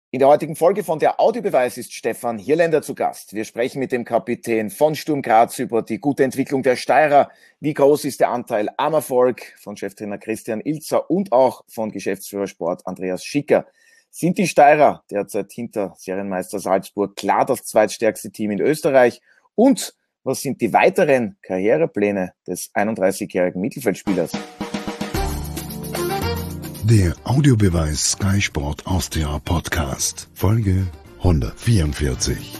In der heutigen Folge von der Audiobeweis ist Stefan Hirländer zu Gast. Wir sprechen mit dem Kapitän von Sturm Graz über die gute Entwicklung der Steirer. Wie groß ist der Anteil am Erfolg von Cheftrainer Christian Ilzer und auch von Geschäftsführer Sport Andreas Schicker? Sind die Steirer derzeit hinter Serienmeister Salzburg klar das zweitstärkste Team in Österreich? Und was sind die weiteren Karrierepläne des 31-jährigen Mittelfeldspielers? Der Audiobeweis Sky Sport Austria Podcast, Folge 144.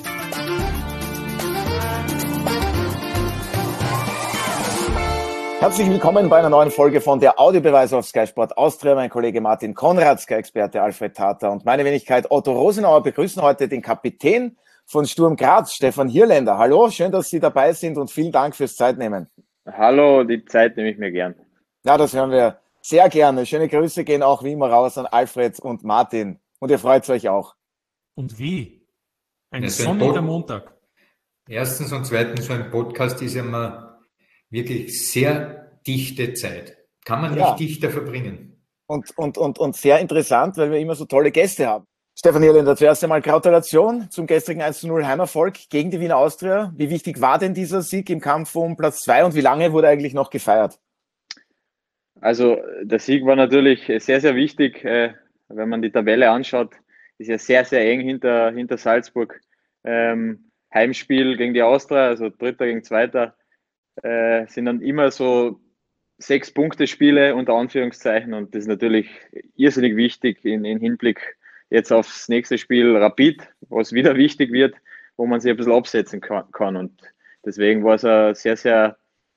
Herzlich willkommen bei einer neuen Folge von der Audiobeweis auf Sky Sport Austria. Mein Kollege Martin Konrad, Sky-Experte Alfred Tater und meine Wenigkeit Otto Rosenauer begrüßen heute den Kapitän von Sturm Graz, Stefan Hirländer. Hallo, schön, dass Sie dabei sind und vielen Dank fürs Zeitnehmen. Hallo, die Zeit nehme ich mir gern. Ja, das hören wir sehr gerne. Schöne Grüße gehen auch wie immer raus an Alfred und Martin. Und ihr freut euch auch. Und wie? Ein sonniger Montag. Erstens und zweitens, so ein Podcast ist ja mal wirklich sehr dichte Zeit. Kann man nicht dichter verbringen. Und sehr interessant, weil wir immer so tolle Gäste haben. Stefan Hirländer, zuerst einmal Gratulation zum gestrigen 1:0 Heimerfolg gegen die Wiener Austria. Wie wichtig war denn dieser Sieg im Kampf um Platz 2 und wie lange wurde eigentlich noch gefeiert? Also der Sieg war natürlich sehr, sehr wichtig. Wenn man die Tabelle anschaut, ist ja sehr, sehr eng hinter Salzburg. Heimspiel gegen die Austria, also Dritter gegen Zweiter, sind dann immer so 6-Punkte-Spiele unter Anführungszeichen und das ist natürlich irrsinnig wichtig in Hinblick jetzt aufs nächste Spiel Rapid, was wieder wichtig wird, wo man sich ein bisschen absetzen kann und deswegen war es ein sehr, sehr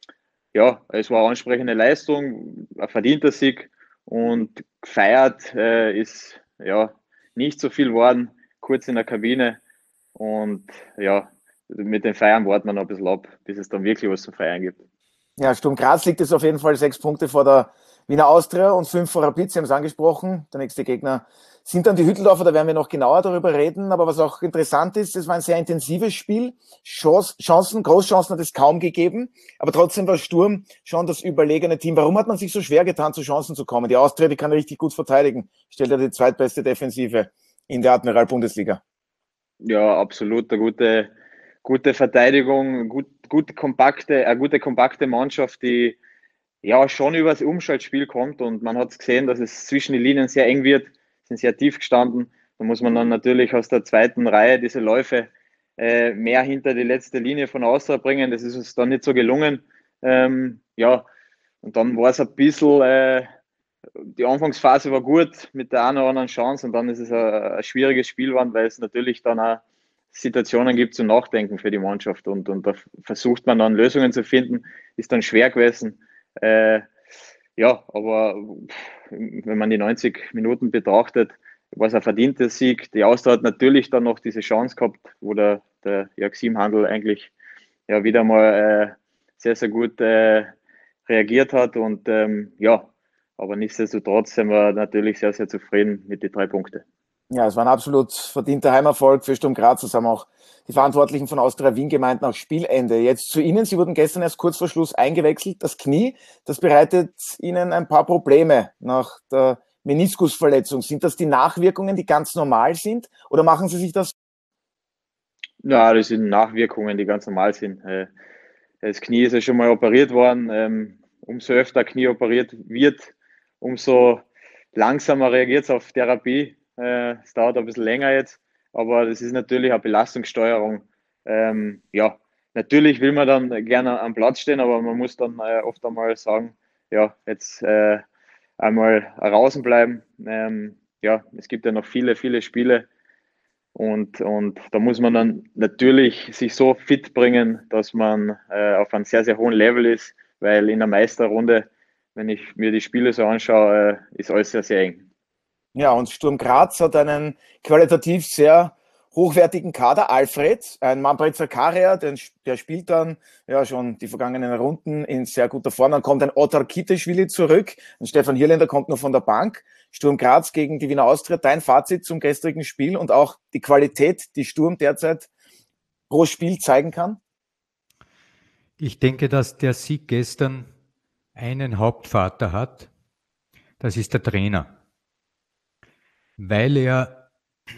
es war eine ansprechende Leistung, ein verdienter Sieg und gefeiert ist nicht so viel worden, kurz in der Kabine und mit den Feiern warten wir noch ein bisschen ab, bis es dann wirklich was zu feiern gibt. Ja, Sturm Graz liegt jetzt auf jeden Fall 6 Punkte vor der Wiener Austria und 5 vor Rapid, Sie haben es angesprochen. Der nächste Gegner sind dann die Hütteldorfer, da werden wir noch genauer darüber reden. Aber was auch interessant ist, es war ein sehr intensives Spiel. Großchancen hat es kaum gegeben. Aber trotzdem war Sturm schon das überlegene Team. Warum hat man sich so schwer getan, zu Chancen zu kommen? Die Austria, die kann richtig gut verteidigen. Stellt ja die zweitbeste Defensive in der Admiral-Bundesliga. Ja, absolut. Eine gute Verteidigung, gute kompakte Mannschaft, die schon übers Umschaltspiel kommt und man hat es gesehen, dass es zwischen den Linien sehr eng wird, sind sehr tief gestanden. Da muss man dann natürlich aus der zweiten Reihe diese Läufe mehr hinter die letzte Linie von Austria bringen. Das ist uns dann nicht so gelungen. Und dann war es ein bisschen, die Anfangsphase war gut mit der einen oder anderen Chance und dann ist es ein schwieriges Spiel geworden, weil es natürlich dann auch Situationen gibt zum Nachdenken für die Mannschaft und da versucht man dann Lösungen zu finden, ist dann schwer gewesen. Aber wenn man die 90 Minuten betrachtet, war es ein verdienter Sieg. Die Austria hat natürlich dann noch diese Chance gehabt, wo der Jaxim Handel eigentlich wieder mal sehr, sehr gut reagiert hat und aber nichtsdestotrotz sind wir natürlich sehr, sehr zufrieden mit den 3 Punkten. Ja, es war ein absolut verdienter Heimerfolg für Sturm Graz. Das haben auch die Verantwortlichen von Austria Wien gemeint nach Spielende. Jetzt zu Ihnen. Sie wurden gestern erst kurz vor Schluss eingewechselt. Das Knie, das bereitet Ihnen ein paar Probleme nach der Meniskusverletzung. Sind das die Nachwirkungen, die ganz normal sind? Oder machen Sie sich das? Ja, das sind Nachwirkungen, die ganz normal sind. Das Knie ist ja schon mal operiert worden. Umso öfter Knie operiert wird, umso langsamer reagiert es auf Therapie. Es dauert ein bisschen länger jetzt, aber das ist natürlich eine Belastungssteuerung. Natürlich will man dann gerne am Platz stehen, aber man muss dann oft einmal sagen, jetzt einmal draußen bleiben. Es gibt ja noch viele, viele Spiele und da muss man dann natürlich sich so fit bringen, dass man auf einem sehr, sehr hohen Level ist, weil in der Meisterrunde, wenn ich mir die Spiele so anschaue, ist alles sehr, sehr eng. Ja, und Sturm Graz hat einen qualitativ sehr hochwertigen Kader. Alfred, ein Manfred Zakaria, der spielt dann schon die vergangenen Runden in sehr guter Form. Dann kommt ein Otar Kiteschwili zurück. Und Stefan Hirländer kommt noch von der Bank. Sturm Graz gegen die Wiener Austria. Dein Fazit zum gestrigen Spiel und auch die Qualität, die Sturm derzeit pro Spiel zeigen kann? Ich denke, dass der Sieg gestern einen Hauptvater hat. Das ist der Trainer. Weil er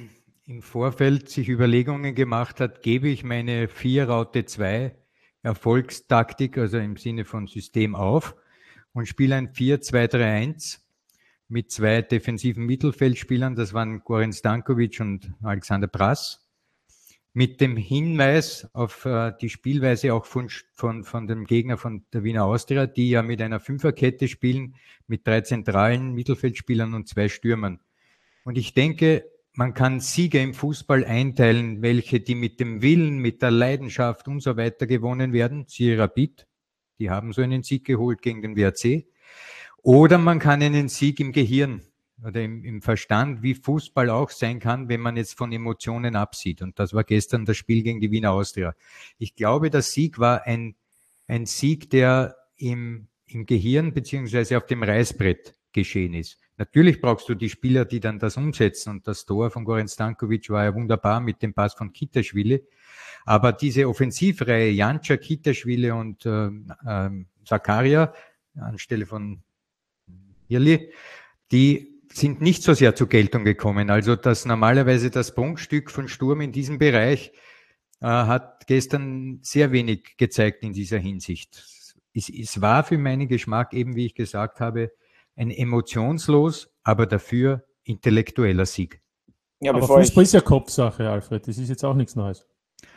im Vorfeld sich Überlegungen gemacht hat, gebe ich meine 4-Raute-2 Erfolgstaktik, also im Sinne von System auf und spiele ein 4-2-3-1 mit 2 defensiven Mittelfeldspielern, das waren Goran Stankovic und Alexander Prass, mit dem Hinweis auf die Spielweise auch von dem Gegner von der Wiener Austria, die ja mit einer Fünferkette spielen, mit 3 zentralen Mittelfeldspielern und 2 Stürmern. Und ich denke, man kann Siege im Fußball einteilen, welche die mit dem Willen, mit der Leidenschaft und so weiter gewonnen werden. Siehe Rapid, die haben so einen Sieg geholt gegen den WRC. Oder man kann einen Sieg im Gehirn oder im Verstand, wie Fußball auch sein kann, wenn man jetzt von Emotionen absieht. Und das war gestern das Spiel gegen die Wiener Austria. Ich glaube, der Sieg war ein Sieg, der im Gehirn beziehungsweise auf dem Reißbrett geschehen ist. Natürlich brauchst du die Spieler, die dann das umsetzen. Und das Tor von Goran Stankovic war ja wunderbar mit dem Pass von Kitaschwili. Aber diese Offensivreihe, Janča, Kitaschwili und Zakaria anstelle von Hirli, die sind nicht so sehr zur Geltung gekommen. Also normalerweise das Prunkstück von Sturm in diesem Bereich hat gestern sehr wenig gezeigt in dieser Hinsicht. Es war für meinen Geschmack eben, wie ich gesagt habe, ein emotionslos, aber dafür intellektueller Sieg. Ja, aber Fußball ist ja Kopfsache, Alfred. Das ist jetzt auch nichts Neues.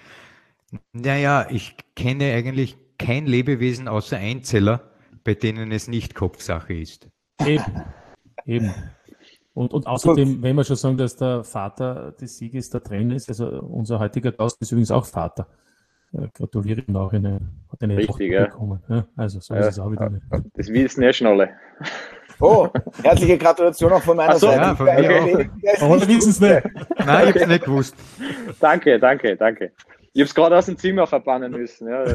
Naja, ich kenne eigentlich kein Lebewesen außer Einzeller, bei denen es nicht Kopfsache ist. Eben. Und außerdem, wenn wir schon sagen, dass der Vater des Sieges der Trainer ist, also unser heutiger Gast ist übrigens auch Vater. Gratuliere ihm auch, hat eine Richtig, Tochter bekommen. Ja, also so ist es auch wieder nicht. Das wissen ja schon alle. Oh, herzliche Gratulation auch von meiner Seite. Ja, von mir auch. Aber wir wissen es nicht. Nein, ich habe es nicht gewusst. Danke. Ich habe es gerade aus dem Zimmer verbannen müssen. Ja.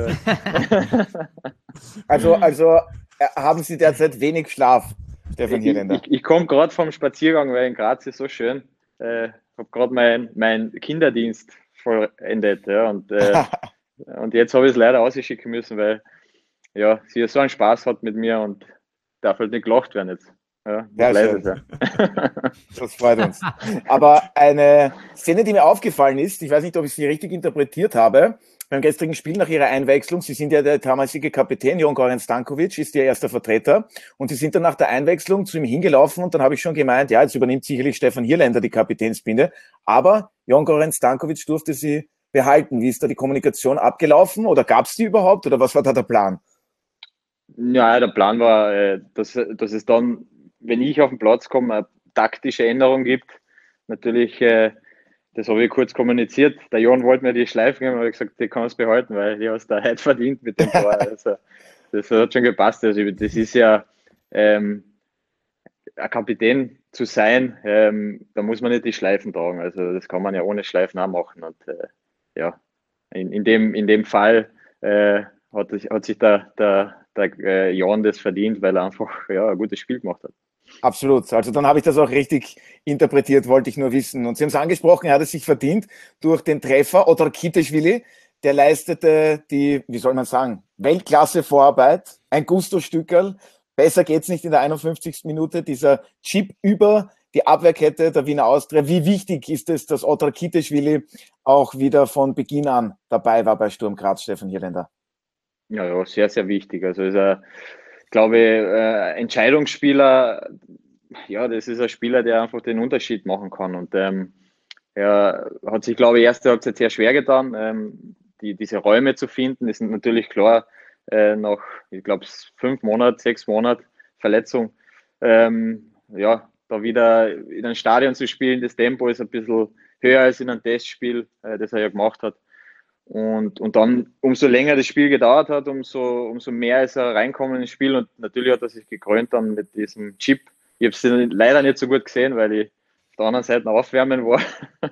Also haben Sie derzeit wenig Schlaf, Stefan Hierländer? Ich komme gerade vom Spaziergang, weil in Graz ist so schön. Ich habe gerade mein Kinderdienst vollendet. Ja, und jetzt habe ich es leider ausschicken müssen, weil ja, sie so einen Spaß hat mit mir und darf halt nicht gelacht werden jetzt. Ja, das freut uns. Aber eine Szene, die mir aufgefallen ist, ich weiß nicht, ob ich sie richtig interpretiert habe, beim gestrigen Spiel nach ihrer Einwechslung, Sie sind ja der damalige Kapitän, Goran Stankovic ist Ihr erster Vertreter und Sie sind dann nach der Einwechslung zu ihm hingelaufen und dann habe ich schon gemeint, ja, jetzt übernimmt sicherlich Stefan Hierländer die Kapitänsbinde, aber Goran Stankovic durfte sie behalten. Wie ist da die Kommunikation abgelaufen oder gab es die überhaupt oder was war da der Plan? Ja, der Plan war, dass es dann, wenn ich auf den Platz komme, eine taktische Änderung gibt. Natürlich, das habe ich kurz kommuniziert. Der Jon wollte mir die Schleifen geben, aber ich gesagt, die kannst du behalten, weil die hast du heute verdient mit dem Tor. Also, das hat schon gepasst. Also, das ist ja ein Kapitän zu sein, da muss man nicht die Schleifen tragen. Also das kann man ja ohne Schleifen auch machen. Und ja, in dem Fall hat sich der Jon das verdient, weil er einfach ein gutes Spiel gemacht hat. Absolut. Also dann habe ich das auch richtig interpretiert, wollte ich nur wissen. Und Sie haben es angesprochen, er hat es sich verdient durch den Treffer. Otar Kitaschwili, der leistete die, wie soll man sagen, Weltklasse-Vorarbeit. Ein Gusto-Stückerl. Besser geht's nicht in der 51. Minute. Dieser Chip über die Abwehrkette der Wiener Austria. Wie wichtig ist es, dass Otar Kitaschwili auch wieder von Beginn an dabei war bei Sturm Graz, Stefan Hierländer? Ja, sehr, sehr wichtig. Also ist er, glaube ich, Entscheidungsspieler. Ja, das ist ein Spieler, der einfach den Unterschied machen kann. Und er hat sich, glaube ich, erste Halbzeit sehr schwer getan, diese Räume zu finden. Das ist natürlich klar, nach, ich glaube, 5 Monate, 6 Monate Verletzung, ja, da wieder in ein Stadion zu spielen, das Tempo ist ein bisschen höher als in einem Testspiel, das er ja gemacht hat. Und dann, umso länger das Spiel gedauert hat, umso mehr ist er reinkommen ins Spiel und natürlich hat er sich gekrönt dann mit diesem Chip. Ich habe es leider nicht so gut gesehen, weil ich auf der anderen Seite aufwärmen war.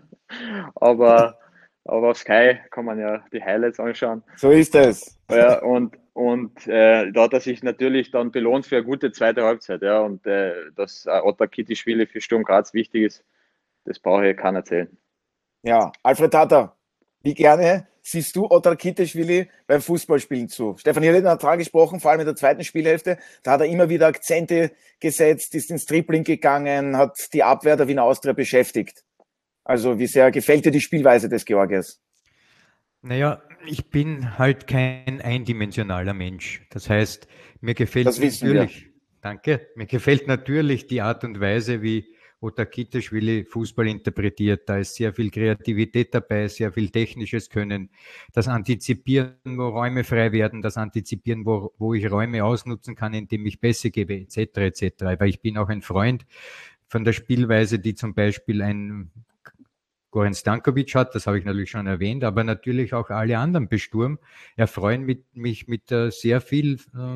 aber auf Sky kann man ja die Highlights anschauen. So ist es. Ja, und da hat er sich natürlich dann belohnt für eine gute zweite Halbzeit. Ja, und dass Otar Kitaschwili für Sturm Graz wichtig ist, das brauche ich keiner erzählen. Ja, Alfred Tata, wie gerne siehst du Otar Kitaschwili beim Fußballspielen zu? Stefan Hierländer hat dran gesprochen, vor allem in der zweiten Spielhälfte. Da hat er immer wieder Akzente gesetzt, ist ins Dribbling gegangen, hat die Abwehr der Wiener Austria beschäftigt. Also wie sehr gefällt dir die Spielweise des Georgiers? Naja, ich bin halt kein eindimensionaler Mensch. Das heißt, mir gefällt Das wissen wir. mir gefällt natürlich die Art und Weise, wie Otakitaschwili Fußball interpretiert. Da ist sehr viel Kreativität dabei, sehr viel technisches Können. Das Antizipieren, wo Räume frei werden, das Antizipieren, wo ich Räume ausnutzen kann, indem ich Pässe gebe, etc., etc. Aber ich bin auch ein Freund von der Spielweise, die zum Beispiel ein Goran Stankovic hat, das habe ich natürlich schon erwähnt, aber natürlich auch alle anderen bei Sturm erfreuen mich mit sehr viel,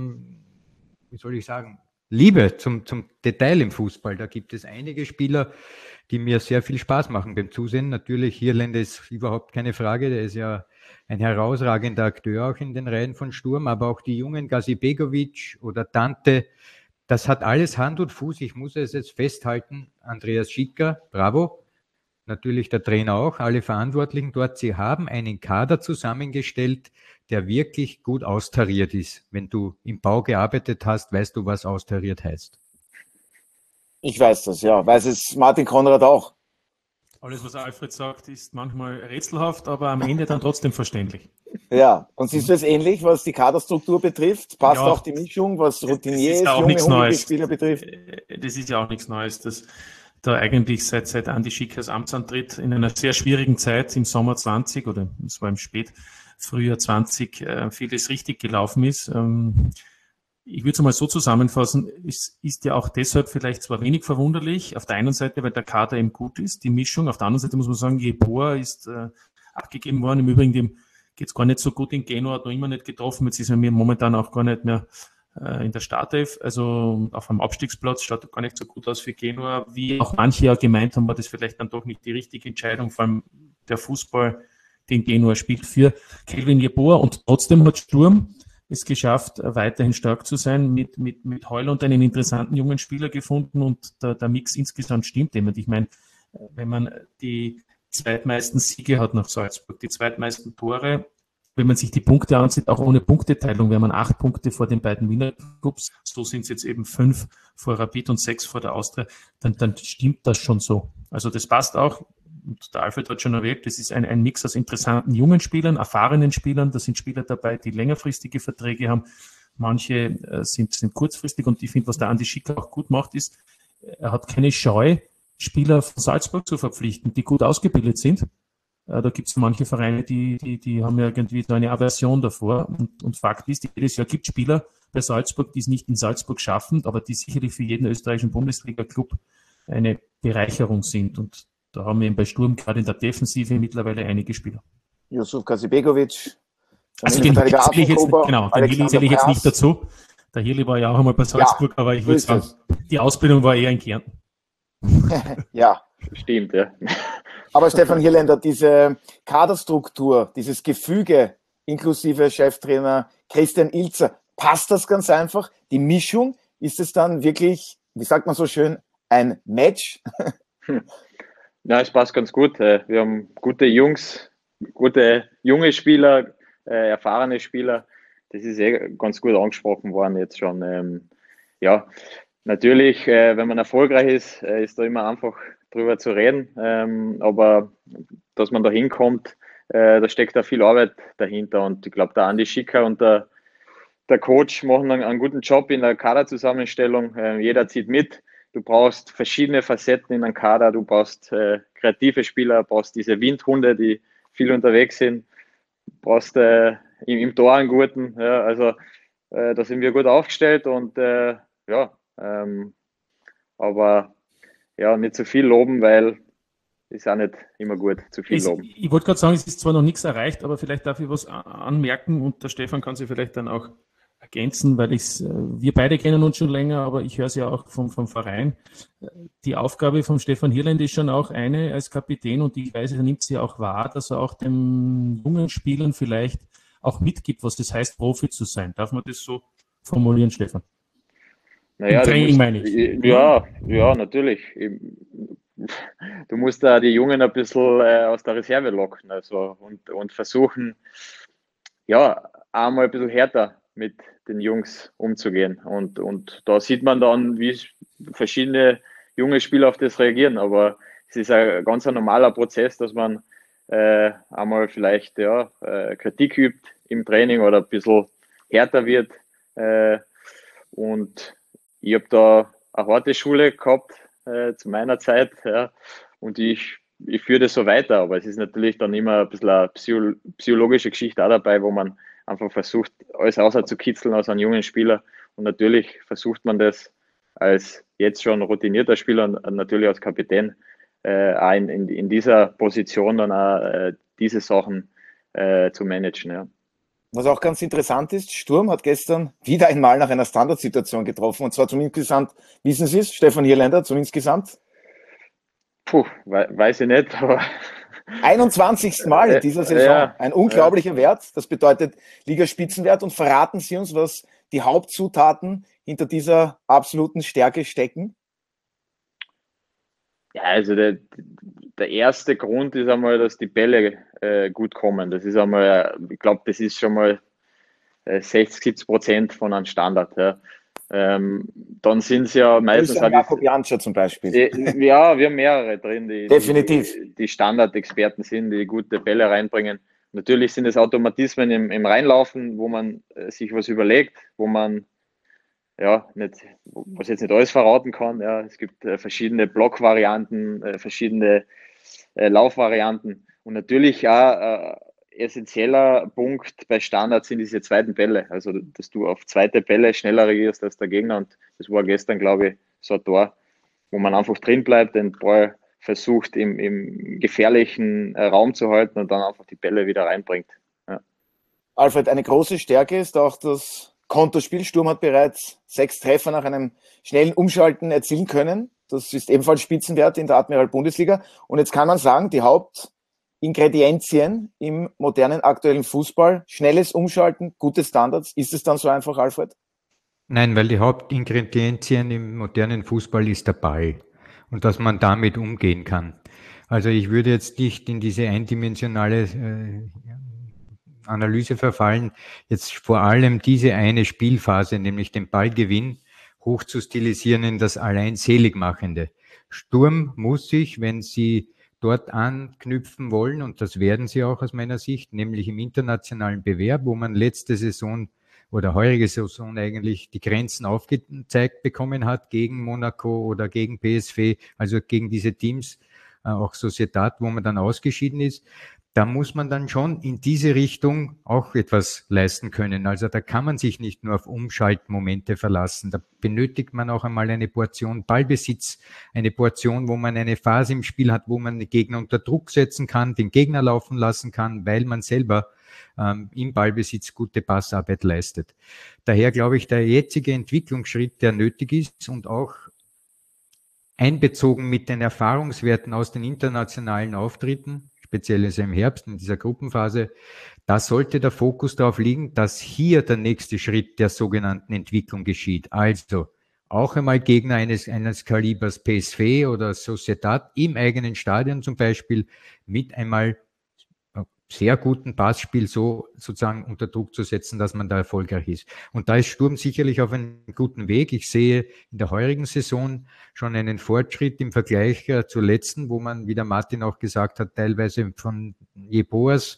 wie soll ich sagen, Liebe zum Detail im Fußball. Da gibt es einige Spieler, die mir sehr viel Spaß machen beim Zusehen. Natürlich, Hirländer ist überhaupt keine Frage, der ist ja ein herausragender Akteur auch in den Reihen von Sturm, aber auch die jungen Gazibegovic oder Dante, das hat alles Hand und Fuß. Ich muss es jetzt festhalten, Andreas Schicker, bravo. Natürlich der Trainer auch, alle Verantwortlichen dort. Sie haben einen Kader zusammengestellt, der wirklich gut austariert ist. Wenn du im Bau gearbeitet hast, weißt du, was austariert heißt. Ich weiß das, ja. Weiß es Martin Konrad auch. Alles, was Alfred sagt, ist manchmal rätselhaft, aber am Ende dann trotzdem verständlich. Ja, und siehst du es ähnlich, was die Kaderstruktur betrifft? Passt Ja, auch die Mischung, was Routiniers, auch junge, nichts hungrige Neues. Spieler betrifft? Das ist ja auch nichts Neues. Das da eigentlich seit Andi Schickers Amtsantritt in einer sehr schwierigen Zeit im Sommer 20 oder es war im Frühjahr 20 vieles richtig gelaufen ist. Ich würde es mal so zusammenfassen, es ist ja auch deshalb vielleicht zwar wenig verwunderlich, auf der einen Seite, weil der Kader eben gut ist, die Mischung, auf der anderen Seite muss man sagen, Jeboa ist abgegeben worden, im Übrigen dem geht es gar nicht so gut in Genua, hat noch immer nicht getroffen, jetzt ist er mir momentan auch gar nicht mehr in der Startelf, also auf einem Abstiegsplatz, schaut gar nicht so gut aus für Genua, wie auch manche ja gemeint haben, war das vielleicht dann doch nicht die richtige Entscheidung, vor allem der Fußball, den Genua spielt für Kelvin Jeboa und trotzdem hat Sturm es geschafft, weiterhin stark zu sein, mit Heuland einen interessanten jungen Spieler gefunden und der Mix insgesamt stimmt eben. Und ich meine, wenn man die zweitmeisten Siege hat nach Salzburg, die zweitmeisten Tore, wenn man sich die Punkte ansieht, auch ohne Punkteteilung, wäre man 8 Punkte vor den beiden Wiener-Clubs, so sind es jetzt eben 5 vor Rapid und 6 vor der Austria, dann stimmt das schon so. Also das passt auch, und der Alfred hat schon erwähnt, das ist ein Mix aus interessanten jungen Spielern, erfahrenen Spielern, da sind Spieler dabei, die längerfristige Verträge haben, manche sind kurzfristig und ich finde, was der Andi Schicker auch gut macht, ist, er hat keine Scheu, Spieler von Salzburg zu verpflichten, die gut ausgebildet sind. Da gibt es manche Vereine, die haben ja irgendwie so eine Aversion davor. Und Fakt ist, jedes Jahr gibt es Spieler bei Salzburg, die es nicht in Salzburg schaffen, aber die sicherlich für jeden österreichischen Bundesliga-Club eine Bereicherung sind. Und da haben wir eben bei Sturm gerade in der Defensive mittlerweile einige Spieler. Yusuf Gazibegovic. Also den Hirli zähle ich jetzt nicht dazu. Der Hirli war ja auch einmal bei Salzburg, ja, aber ich würde sagen, die Ausbildung war eher in Kärnten. Ja. Stimmt, ja. Aber Stefan Hirländer, diese Kaderstruktur, dieses Gefüge inklusive Cheftrainer Christian Ilzer, passt das ganz einfach? Die Mischung, ist es dann wirklich, wie sagt man so schön, ein Match? Ja, es passt ganz gut. Wir haben gute Jungs, gute junge Spieler, erfahrene Spieler. Das ist ganz gut angesprochen worden jetzt schon. Ja, natürlich, wenn man erfolgreich ist, ist da immer einfach drüber zu reden. Aber dass man da hinkommt, da steckt da viel Arbeit dahinter. Und ich glaube, der Andi Schicker und der Coach machen einen guten Job in der Kaderzusammenstellung. Jeder zieht mit. Du brauchst verschiedene Facetten in einem Kader. Du brauchst kreative Spieler, brauchst diese Windhunde, die viel unterwegs sind. Du brauchst im Tor einen guten. Ja, also da sind wir gut aufgestellt und aber ja, nicht zu viel loben, weil ist auch nicht immer gut, zu viel loben. Ich wollte gerade sagen, es ist zwar noch nichts erreicht, aber vielleicht darf ich was anmerken und der Stefan kann sich vielleicht dann auch ergänzen, weil wir beide kennen uns schon länger, aber ich höre es ja auch vom Verein. Die Aufgabe von Stefan Hirländer ist schon auch eine als Kapitän und ich weiß, er nimmt sie auch wahr, dass er auch den jungen Spielern vielleicht auch mitgibt, was das heißt, Profi zu sein. Darf man das so formulieren, Stefan? Naja, im Training meine ich. Ja, natürlich. Du musst da die Jungen ein bisschen aus der Reserve locken und versuchen, ja, einmal ein bisschen härter mit den Jungs umzugehen. Und da sieht man dann, wie verschiedene junge Spieler auf das reagieren. Aber es ist ein ganz normaler Prozess, dass man einmal vielleicht Kritik übt im Training oder ein bisschen härter wird. Und ich habe da eine harte Schule gehabt zu meiner Zeit, ja, und ich führe das so weiter, aber es ist natürlich dann immer ein bisschen eine psychologische Geschichte auch dabei, wo man einfach versucht, alles rauszukitzeln aus einem jungen Spieler, und natürlich versucht man das als jetzt schon routinierter Spieler und natürlich als Kapitän auch in dieser Position dann auch diese Sachen zu managen. Ja. Was auch ganz interessant ist, Sturm hat gestern wieder einmal nach einer Standardsituation getroffen, und zwar zum insgesamt, wissen Sie es, Stefan Hierländer, zum insgesamt? Weiß ich nicht, aber 21. Mal in dieser Saison. Ja, ein unglaublicher Wert. Das bedeutet Ligaspitzenwert. Und verraten Sie uns, was die Hauptzutaten hinter dieser absoluten Stärke stecken? Ja, also der erste Grund ist einmal, dass die Bälle gut kommen. Das ist einmal, ich glaube, das ist schon mal 60-70% von einem Standard. Ja. Dann sind es ja meistens... Jakob Janscher zum Beispiel. Ja, wir haben mehrere drin, definitiv die Standardexperten sind, die gute Bälle reinbringen. Natürlich sind es Automatismen im Reinlaufen, wo man sich was überlegt, wo man was jetzt nicht alles verraten kann. Ja. Es gibt verschiedene Blockvarianten, verschiedene Laufvarianten, und natürlich auch essentieller Punkt bei Standards sind diese zweiten Bälle, also dass du auf zweite Bälle schneller reagierst als der Gegner, und das war gestern, glaube ich, so ein Tor, wo man einfach drin bleibt, den Ball versucht im gefährlichen Raum zu halten und dann einfach die Bälle wieder reinbringt. Ja. Alfred, eine große Stärke ist auch das Konterspiel. Sturm hat bereits 6 Treffer nach einem schnellen Umschalten erzielen können. Das ist ebenfalls Spitzenwert in der Admiral-Bundesliga. Und jetzt kann man sagen, die Hauptingredienzien im modernen aktuellen Fußball, schnelles Umschalten, gute Standards. Ist es dann so einfach, Alfred? Nein, weil die Hauptingredienzien im modernen Fußball ist der Ball und dass man damit umgehen kann. Also ich würde jetzt nicht in diese eindimensionale Analyse verfallen, jetzt vor allem diese eine Spielphase, nämlich den Ballgewinn, hoch zu stilisieren in das allein Seligmachende. Sturm muss sich, wenn sie dort anknüpfen wollen, und das werden sie auch aus meiner Sicht, nämlich im internationalen Bewerb, wo man letzte Saison oder heurige Saison eigentlich die Grenzen aufgezeigt bekommen hat gegen Monaco oder gegen PSV, also gegen diese Teams, auch Sociedad, wo man dann ausgeschieden ist. Da muss man dann schon in diese Richtung auch etwas leisten können. Also da kann man sich nicht nur auf Umschaltmomente verlassen. Da benötigt man auch einmal eine Portion Ballbesitz, eine Portion, wo man eine Phase im Spiel hat, wo man den Gegner unter Druck setzen kann, den Gegner laufen lassen kann, weil man selber im Ballbesitz gute Passarbeit leistet. Daher glaube ich, der jetzige Entwicklungsschritt, der nötig ist und auch einbezogen mit den Erfahrungswerten aus den internationalen Auftritten, speziell im Herbst in dieser Gruppenphase, da sollte der Fokus darauf liegen, dass hier der nächste Schritt der sogenannten Entwicklung geschieht. Also auch einmal Gegner eines Kalibers PSV oder Sociedad im eigenen Stadion zum Beispiel mit einmal sehr guten Passspiel so sozusagen unter Druck zu setzen, dass man da erfolgreich ist. Und da ist Sturm sicherlich auf einem guten Weg. Ich sehe in der heurigen Saison schon einen Fortschritt im Vergleich zur letzten, wo man, wie der Martin auch gesagt hat, teilweise von Jeboas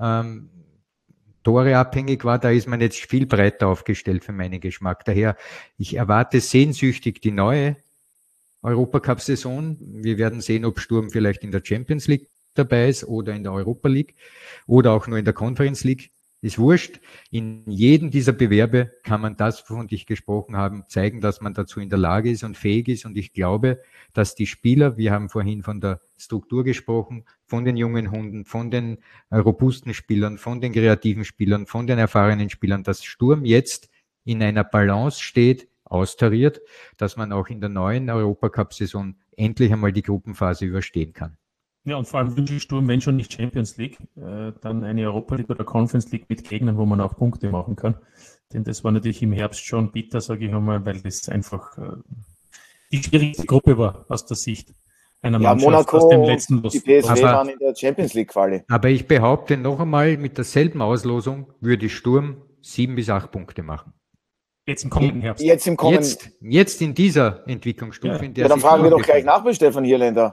Tore abhängig war. Da ist man jetzt viel breiter aufgestellt für meinen Geschmack. Daher, ich erwarte sehnsüchtig die neue Europacup-Saison. Wir werden sehen, ob Sturm vielleicht in der Champions League dabei ist oder in der Europa League oder auch nur in der Conference League, ist wurscht. In jedem dieser Bewerbe kann man das, wovon ich gesprochen habe, zeigen, dass man dazu in der Lage ist und fähig ist. Und ich glaube, dass die Spieler, wir haben vorhin von der Struktur gesprochen, von den jungen Hunden, von den robusten Spielern, von den kreativen Spielern, von den erfahrenen Spielern, dass Sturm jetzt in einer Balance steht, austariert, dass man auch in der neuen Europacup-Saison endlich einmal die Gruppenphase überstehen kann. Ja, und vor allem wünsche ich Sturm, wenn schon nicht Champions League, dann eine Europa League oder Conference League mit Gegnern, wo man auch Punkte machen kann. Denn das war natürlich im Herbst schon bitter, sage ich einmal, weil das einfach die schwierigste Gruppe war aus der Sicht einer Mannschaft Monaco aus dem letzten Los. Die PSV waren in der Champions League Quali. Aber ich behaupte noch einmal, mit derselben Auslosung würde Sturm 7 bis 8 Punkte machen. Jetzt im kommenden Herbst. Jetzt in dieser Entwicklungsstufe. Ja, in der dann fragen wir doch gleich nach bei Stefan Hierländer.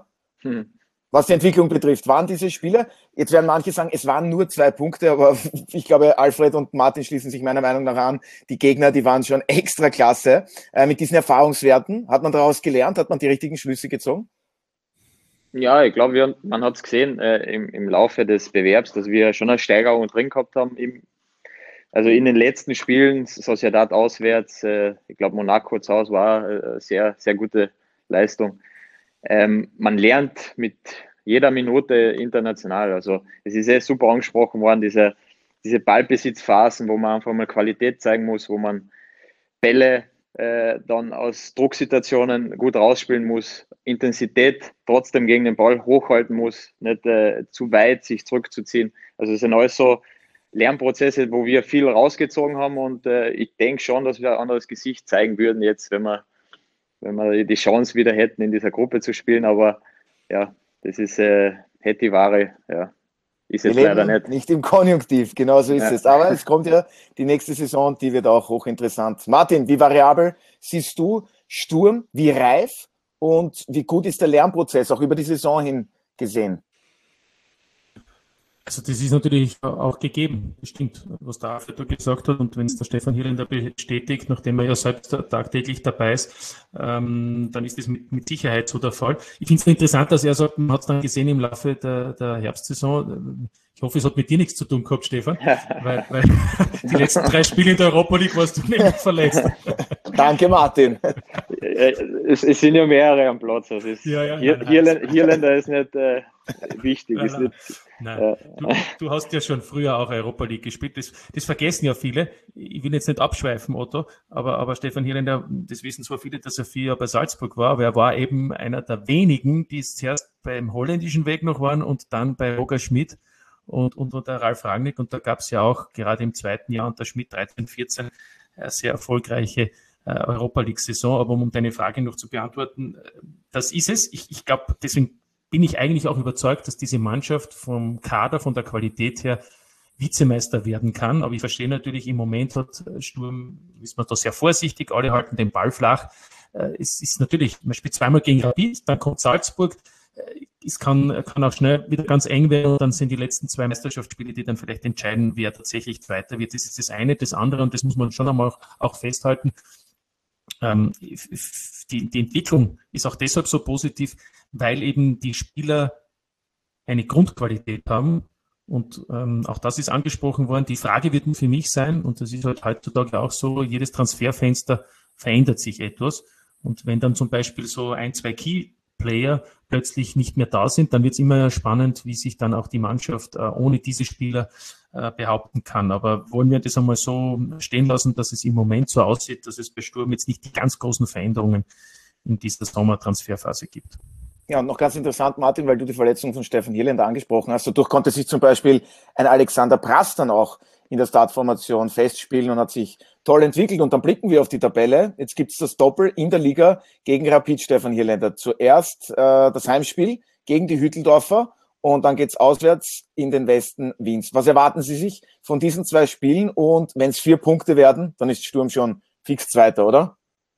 Was die Entwicklung betrifft, waren diese Spiele, jetzt werden manche sagen, es waren nur 2 Punkte, aber ich glaube, Alfred und Martin schließen sich meiner Meinung nach an. Die Gegner, die waren schon extra klasse. Mit diesen Erfahrungswerten, hat man daraus gelernt, hat man die richtigen Schlüsse gezogen? Ja, ich glaube, man hat es gesehen im Laufe des Bewerbs, dass wir schon eine Steigerung drin gehabt haben. Also in den letzten Spielen, Sociedad auswärts, ich glaube, Monaco zu Hause war eine sehr, sehr gute Leistung. Man lernt mit jeder Minute international. Also es ist super angesprochen worden, diese Ballbesitzphasen, wo man einfach mal Qualität zeigen muss, wo man Bälle dann aus Drucksituationen gut rausspielen muss, Intensität trotzdem gegen den Ball hochhalten muss, nicht zu weit sich zurückzuziehen. Also es sind alles so Lernprozesse, wo wir viel rausgezogen haben und ich denke schon, dass wir ein anderes Gesicht zeigen würden jetzt, wenn wir die Chance wieder hätten, in dieser Gruppe zu spielen, aber ja, das ist hätte Ware, ja. Ist jetzt leider nicht im Konjunktiv, genau so ist es. Aber es kommt ja die nächste Saison, die wird auch hochinteressant. Martin, wie variabel siehst du Sturm, wie reif und wie gut ist der Lernprozess auch über die Saison hin gesehen? Also das ist natürlich auch gegeben, das stimmt, was der Alfred gesagt hat. Und wenn es der Stefan Hirländer bestätigt, nachdem er ja selbst tagtäglich dabei ist, dann ist das mit Sicherheit so der Fall. Ich finde es interessant, dass er sagt, man hat es dann gesehen im Laufe der Herbstsaison. Ich hoffe, es hat mit dir nichts zu tun gehabt, Stefan, weil die letzten 3 Spiele in der Europa League warst du nämlich verletzt. Danke, Martin. Es sind ja mehrere am Platz. Also Hirländer ist nicht wichtig. Nein. Du hast ja schon früher auch Europa League gespielt. Das vergessen ja viele. Ich will jetzt nicht abschweifen, Otto, aber Stefan Hirländer, das wissen zwar viele, dass er 4 Jahre bei Salzburg war, aber er war eben einer der wenigen, die es zuerst beim holländischen Weg noch waren und dann bei Roger Schmidt und der Ralf Rangnick. Und da gab es ja auch gerade im 2. Jahr unter Schmidt 13, 14 sehr erfolgreiche Europa League-Saison. Aber um deine Frage noch zu beantworten, das ist es. Ich glaube, deswegen bin ich eigentlich auch überzeugt, dass diese Mannschaft vom Kader, von der Qualität her Vizemeister werden kann. Aber ich verstehe natürlich, im Moment hat Sturm, ist man da sehr vorsichtig, alle halten den Ball flach. Es ist natürlich, man spielt zweimal gegen Rapid, dann kommt Salzburg. Es kann auch schnell wieder ganz eng werden und dann sind die letzten 2 Meisterschaftsspiele, die dann vielleicht entscheiden, wer tatsächlich Zweiter wird. Das ist das eine. Das andere, und das muss man schon einmal auch festhalten, die Entwicklung ist auch deshalb so positiv, weil eben die Spieler eine Grundqualität haben. Und auch das ist angesprochen worden. Die Frage wird nur für mich sein, und das ist halt heutzutage auch so, jedes Transferfenster verändert sich etwas. Und wenn dann zum Beispiel so 1, 2 Key-Player plötzlich nicht mehr da sind, dann wird es immer spannend, wie sich dann auch die Mannschaft ohne diese Spieler behaupten kann. Aber wollen wir das einmal so stehen lassen, dass es im Moment so aussieht, dass es bei Sturm jetzt nicht die ganz großen Veränderungen in dieser Sommertransferphase gibt. Ja, und noch ganz interessant, Martin, weil du die Verletzung von Stefan Hirländer angesprochen hast. Dadurch konnte sich zum Beispiel ein Alexander Prass dann auch in der Startformation festspielen und hat sich toll entwickelt. Und dann blicken wir auf die Tabelle. Jetzt gibt es das Doppel in der Liga gegen Rapid, Stefan Hirländer. Zuerst das Heimspiel gegen die Hütteldorfer und dann geht's auswärts in den Westen Wiens. Was erwarten Sie sich von diesen 2 Spielen? Und wenn es 4 Punkte werden, dann ist Sturm schon fix Zweiter, oder?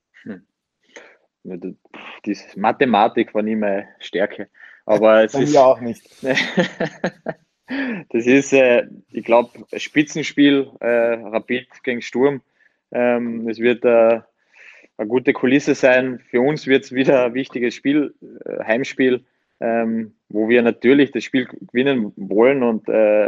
Die Mathematik war nie meine Stärke, aber es ist auch nicht. Das ist, ich glaube, ein Spitzenspiel, Rapid gegen Sturm. Es wird eine gute Kulisse sein. Für uns wird es wieder ein wichtiges Spiel, Heimspiel, wo wir natürlich das Spiel gewinnen wollen. Und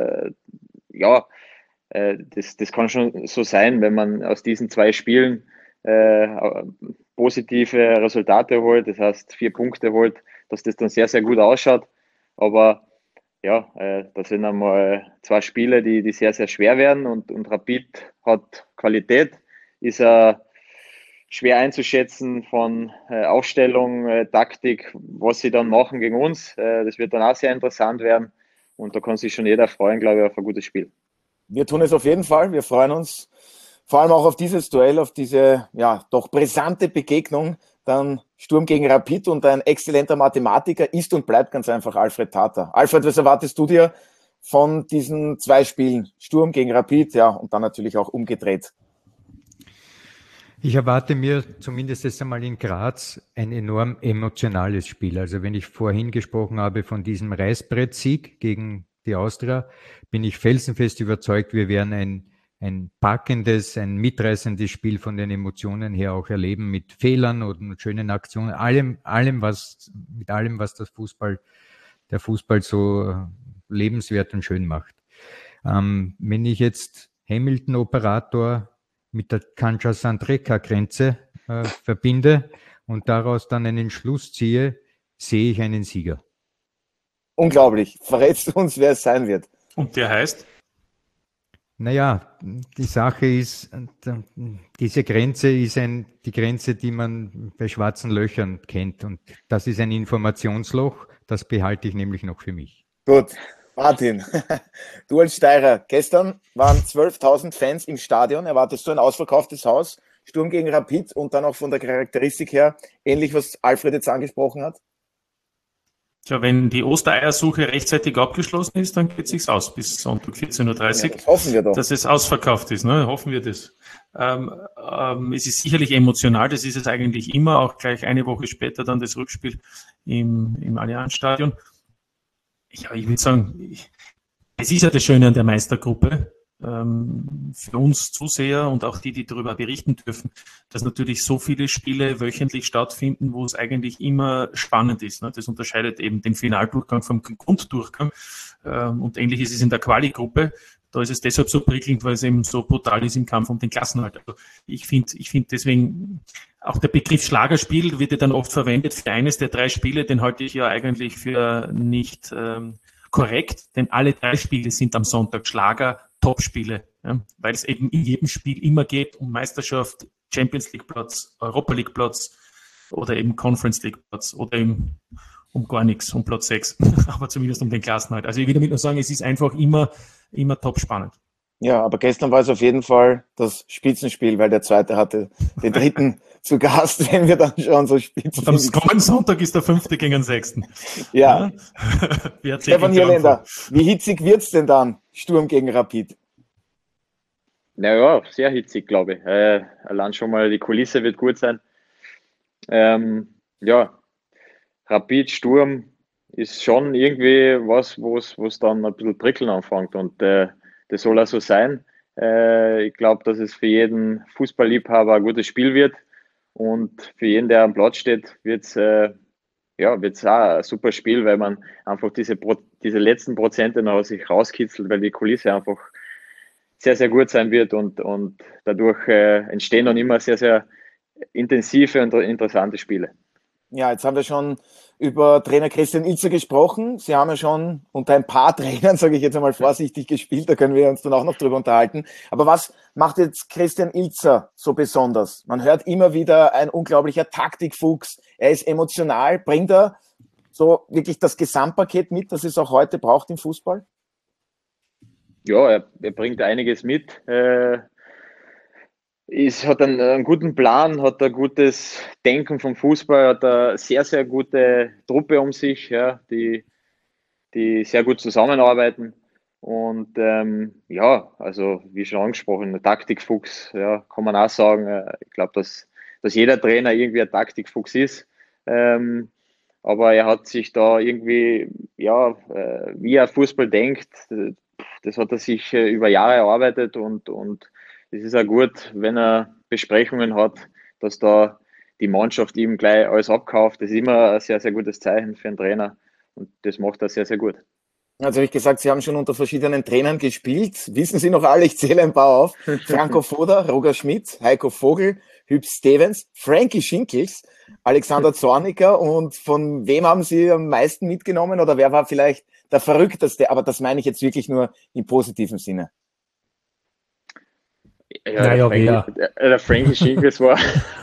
das kann schon so sein, wenn man aus diesen 2 Spielen positive Resultate holt, das heißt 4 Punkte holt, dass das dann sehr, sehr gut ausschaut. Aber ja, das sind einmal 2 Spiele, die sehr, sehr schwer werden und Rapid hat Qualität, ist schwer einzuschätzen von Aufstellung, Taktik, was sie dann machen gegen uns. Das wird dann auch sehr interessant werden und da kann sich schon jeder freuen, glaube ich, auf ein gutes Spiel. Wir tun es auf jeden Fall, wir freuen uns vor allem auch auf dieses Duell, auf diese doch brisante Begegnung, dann Sturm gegen Rapid, und ein exzellenter Mathematiker ist und bleibt ganz einfach Alfred Tata. Alfred, was erwartest du dir von diesen 2 Spielen? Sturm gegen Rapid, und dann natürlich auch umgedreht. Ich erwarte mir zumindest jetzt einmal in Graz ein enorm emotionales Spiel. Also wenn ich vorhin gesprochen habe von diesem Reißbrettsieg gegen die Austria, bin ich felsenfest überzeugt, wir werden ein packendes, ein mitreißendes Spiel von den Emotionen her auch erleben, mit Fehlern und mit schönen Aktionen, mit allem, was der Fußball so lebenswert und schön macht. Wenn ich jetzt Hamilton-Operator mit der Kancha-Sandreka-Grenze verbinde und daraus dann einen Schluss ziehe, sehe ich einen Sieger. Unglaublich. Verrätst du uns, wer es sein wird? Und der heißt? Naja, die Sache ist, diese Grenze ist die Grenze, die man bei schwarzen Löchern kennt. Und das ist ein Informationsloch, das behalte ich nämlich noch für mich. Gut, Martin, du als Steirer, gestern waren 12.000 Fans im Stadion. Erwartest du ein ausverkauftes Haus? Sturm gegen Rapid und dann auch von der Charakteristik her ähnlich, was Alfred jetzt angesprochen hat? Tja, wenn die Ostereiersuche rechtzeitig abgeschlossen ist, dann geht es sich aus bis Sonntag 14.30 Uhr. Ja, das hoffen wir doch. Dass es ausverkauft ist, ne? Hoffen wir das. Es ist sicherlich emotional, das ist es eigentlich immer, auch gleich eine Woche später dann das Rückspiel im Allianzstadion. Ja, ich würde sagen, es ist ja das Schöne an der Meistergruppe, für uns Zuseher und auch die darüber berichten dürfen, dass natürlich so viele Spiele wöchentlich stattfinden, wo es eigentlich immer spannend ist. Ne? Das unterscheidet eben den Finaldurchgang vom Grunddurchgang. Und ähnlich ist es in der Quali-Gruppe. Da ist es deshalb so prickelnd, weil es eben so brutal ist im Kampf um den Klassenerhalt. Also ich finde deswegen, auch der Begriff Schlagerspiel wird ja dann oft verwendet für eines der 3 Spiele, den halte ich ja eigentlich für nicht korrekt, denn alle 3 Spiele sind am Sonntag Schlager, Top-Spiele, ja, weil es eben in jedem Spiel immer geht um Meisterschaft, Champions League Platz, Europa League Platz oder eben Conference League Platz oder eben um gar nichts, um Platz 6, aber zumindest um den Klassenerhalt. Also ich will damit nur sagen, es ist einfach immer top spannend. Ja, aber gestern war es auf jeden Fall das Spitzenspiel, weil der Zweite hatte den Dritten zu Gast, wenn wir dann schon so Spitzen. Am kommenden Sonntag ist der 5. gegen den 6. Ja. Stefan Hirländer, wie hitzig wird's denn dann? Sturm gegen Rapid? Naja, sehr hitzig, glaube ich. Allein schon mal die Kulisse wird gut sein. Ja, Rapid, Sturm ist schon irgendwie was, wo es dann ein bisschen prickeln anfängt und das soll auch so sein. Ich glaube, dass es für jeden Fußballliebhaber ein gutes Spiel wird und für jeden, der am Platz steht, wird's auch ein super Spiel, weil man einfach diese letzten Prozente noch aus sich rauskitzelt, weil die Kulisse einfach sehr, sehr gut sein wird und dadurch entstehen dann immer sehr, sehr intensive und interessante Spiele. Ja, jetzt haben wir schon über Trainer Christian Ilzer gesprochen. Sie haben ja schon unter ein paar Trainern, sage ich jetzt einmal vorsichtig, gespielt. Da können wir uns dann auch noch drüber unterhalten. Aber was macht jetzt Christian Ilzer so besonders? Man hört immer wieder, ein unglaublicher Taktikfuchs. Er ist emotional. Bringt er so wirklich das Gesamtpaket mit, das es auch heute braucht im Fußball? Ja, er bringt einiges mit. Hat einen guten Plan, hat ein gutes Denken vom Fußball, hat eine sehr, sehr gute Truppe um sich, ja, die sehr gut zusammenarbeiten. Und also wie schon angesprochen, ein Taktikfuchs, ja, kann man auch sagen. Ich glaube, dass jeder Trainer irgendwie ein Taktikfuchs ist. Aber er hat sich da irgendwie, wie er Fußball denkt, das hat er sich über Jahre erarbeitet und es ist auch gut, wenn er Besprechungen hat, dass da die Mannschaft ihm gleich alles abkauft. Das ist immer ein sehr, sehr gutes Zeichen für einen Trainer und das macht er sehr, sehr gut. Also habe ich gesagt, Sie haben schon unter verschiedenen Trainern gespielt. Wissen Sie noch alle, ich zähle ein paar auf. Franco Foda, Roger Schmidt, Heiko Vogel, Hüb Stevens, Frankie Schinkels, Alexander Zorniger. Und von wem haben Sie am meisten mitgenommen oder wer war vielleicht der Verrückteste? Aber das meine ich jetzt wirklich nur im positiven Sinne. Ja, der Frankie Schinkels war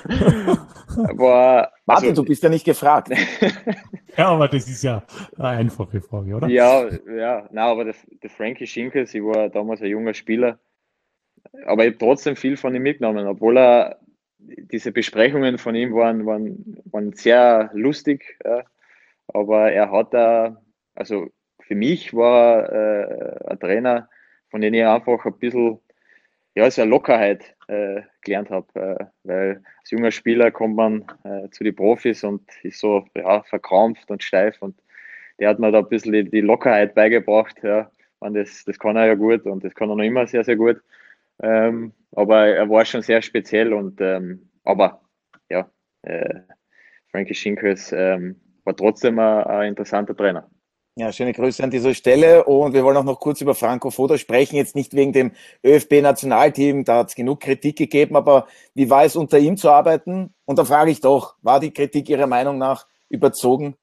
Martin, also, du bist ja nicht gefragt. Ja, aber das ist ja eine einfache Frage, oder? Aber der Frankie Schinkels, ich war damals ein junger Spieler, aber ich habe trotzdem viel von ihm mitgenommen, obwohl diese Besprechungen von ihm waren sehr lustig, ja, aber er hat also für mich war ein Trainer, von dem ich einfach ein bisschen, so eine Lockerheit gelernt habe, weil als junger Spieler kommt man zu den Profis und ist so verkrampft und steif, und der hat mir da ein bisschen die Lockerheit beigebracht. Ja. Und das kann er ja gut und das kann er noch immer sehr, sehr gut. Aber er war schon sehr speziell, und aber ja, Frankie Schinkels war trotzdem ein interessanter Trainer. Ja, schöne Grüße an dieser Stelle, und wir wollen auch noch kurz über Franco Foda sprechen, jetzt nicht wegen dem ÖFB-Nationalteam, da hat es genug Kritik gegeben, aber wie war es, unter ihm zu arbeiten? Und da frage ich doch, war die Kritik Ihrer Meinung nach überzogen?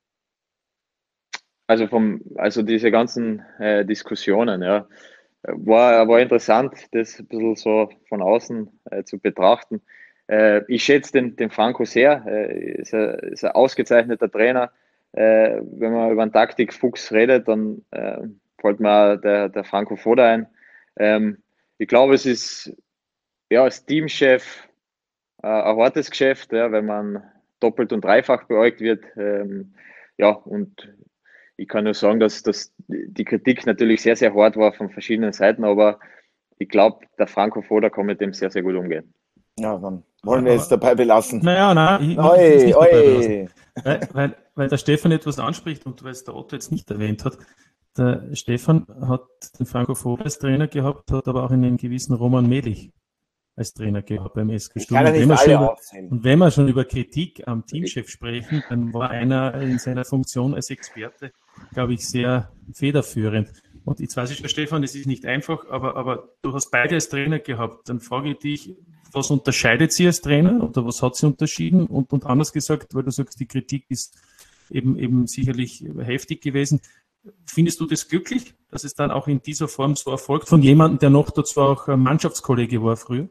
Also diese ganzen Diskussionen, ja, war interessant, das ein bisschen so von außen zu betrachten. Ich schätze den Franco sehr, ist ein ausgezeichneter Trainer. Wenn man über einen Taktikfuchs redet, dann fällt mir der Franco Foda ein. Ich glaube, es ist als Teamchef ein hartes Geschäft, ja, wenn man doppelt und dreifach beäugt wird. Und ich kann nur sagen, dass die Kritik natürlich sehr, sehr hart war von verschiedenen Seiten, aber ich glaube, der Franco Foda kann mit dem sehr, sehr gut umgehen. Ja, dann wollen wir jetzt dabei belassen. Naja, ich will es nicht dabei belassen. Weil der Stefan etwas anspricht und weil es der Otto jetzt nicht erwähnt hat. Der Stefan hat den Franco Foda als Trainer gehabt, hat aber auch einen gewissen Roman Melich als Trainer gehabt beim SK Sturm. Und wenn wir schon über Kritik am Teamchef sprechen, dann war einer in seiner Funktion als Experte, glaube ich, sehr federführend. Und jetzt weiß ich schon, Stefan, das ist nicht einfach, aber du hast beide als Trainer gehabt. Dann frage ich dich, was unterscheidet sie als Trainer oder was hat sie unterschieden? Und anders gesagt, weil du sagst, die Kritik ist eben sicherlich heftig gewesen. Findest du das glücklich, dass es dann auch in dieser Form so erfolgt von jemandem, der noch dazu auch Mannschaftskollege war früher?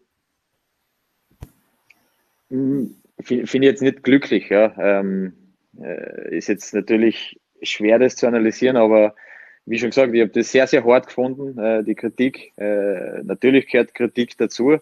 Finde ich jetzt nicht glücklich. Ja. Ist jetzt natürlich schwer, das zu analysieren, aber wie schon gesagt, ich habe das sehr, sehr hart gefunden, die Kritik. Natürlich gehört Kritik dazu.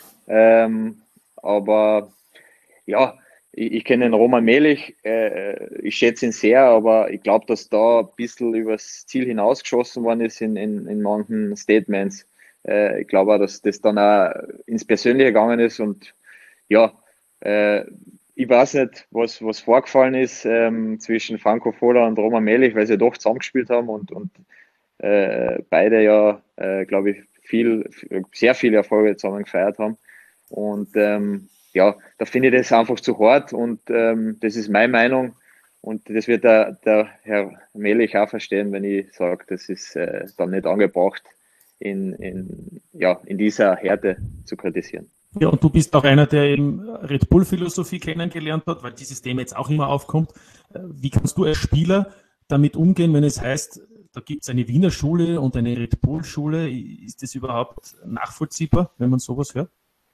Aber ja, ich kenne den Roman Melich, ich schätze ihn sehr, aber ich glaube, dass da ein bisschen übers Ziel hinausgeschossen worden ist in manchen Statements. Ich glaube auch, dass das dann auch ins Persönliche gegangen ist, und ja, ich weiß nicht, was vorgefallen ist zwischen Franco Foda und Roman Melich, weil sie ja doch zusammengespielt haben und beide ja, glaube ich, sehr viele Erfolge zusammen gefeiert haben. Und da finde ich das einfach zu hart, und das ist meine Meinung, und das wird der Herr Melich auch verstehen, wenn ich sage, das ist dann nicht angebracht, in dieser Härte zu kritisieren. Ja, und du bist auch einer, der eben Red Bull-Philosophie kennengelernt hat, weil dieses Thema jetzt auch immer aufkommt. Wie kannst du als Spieler damit umgehen, wenn es heißt, da gibt es eine Wiener Schule und eine Red Bull-Schule? Ist das überhaupt nachvollziehbar, wenn man sowas hört?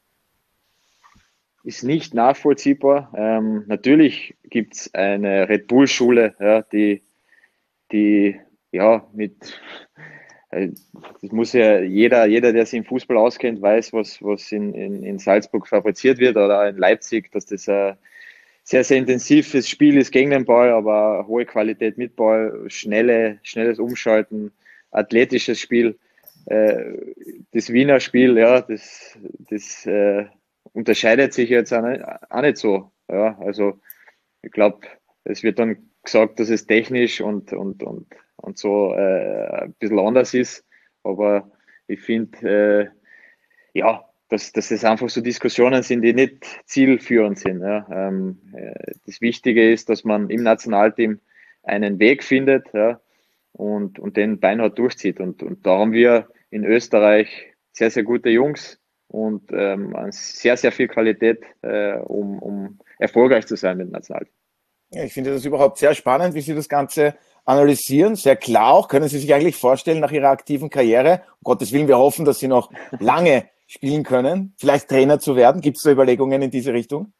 Ist nicht nachvollziehbar. Natürlich gibt es eine Red Bull-Schule, ja, die mit... Das muss ja jeder, der sich im Fußball auskennt, weiß, was in Salzburg fabriziert wird oder in Leipzig, dass das ein sehr, sehr intensives Spiel ist gegen den Ball, aber hohe Qualität mit Ball, schnelles Umschalten, athletisches Spiel. Das Wiener Spiel, ja, das unterscheidet sich jetzt auch nicht so. Ja, also ich glaube, es wird dann gesagt, dass es technisch und so ein bisschen anders ist. Aber ich finde, dass es einfach so Diskussionen sind, die nicht zielführend sind. Ja. Das Wichtige ist, dass man im Nationalteam einen Weg findet, ja, und den beinhart durchzieht. Und da haben wir in Österreich sehr, sehr gute Jungs und sehr, sehr viel Qualität, um erfolgreich zu sein mit dem Nationalteam. Ja, ich finde das überhaupt sehr spannend, wie Sie das Ganze analysieren. Sehr klar auch. Können Sie sich eigentlich vorstellen, nach Ihrer aktiven Karriere, um Gottes Willen, wir hoffen, dass Sie noch lange spielen können, vielleicht Trainer zu werden? Gibt es da Überlegungen in diese Richtung?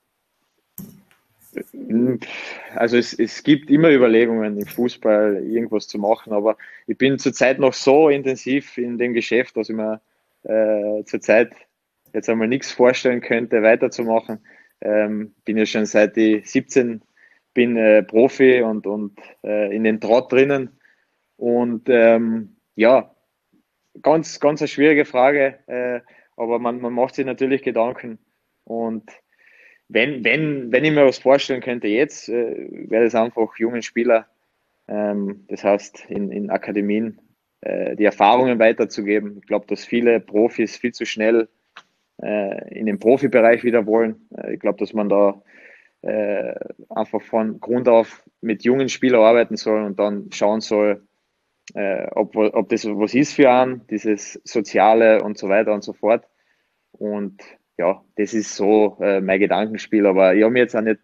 Also es gibt immer Überlegungen im Fußball, irgendwas zu machen, aber ich bin zurzeit noch so intensiv in dem Geschäft, dass ich mir zurzeit jetzt einmal nichts vorstellen könnte, weiterzumachen. Bin ja schon seit ich 17 bin Profi und in den Trott drinnen. Und ganz eine schwierige Frage, aber man macht sich natürlich Gedanken. Und wenn ich mir was vorstellen könnte jetzt, wäre es einfach jungen Spieler, das heißt in Akademien, die Erfahrungen weiterzugeben. Ich glaube, dass viele Profis viel zu schnell in den Profibereich wieder wollen. Ich glaube, dass man da einfach von Grund auf mit jungen Spielern arbeiten soll und dann schauen soll, ob das was ist für einen, dieses Soziale und so weiter und so fort. Und ja, das ist so mein Gedankenspiel, aber ich habe mich jetzt auch nicht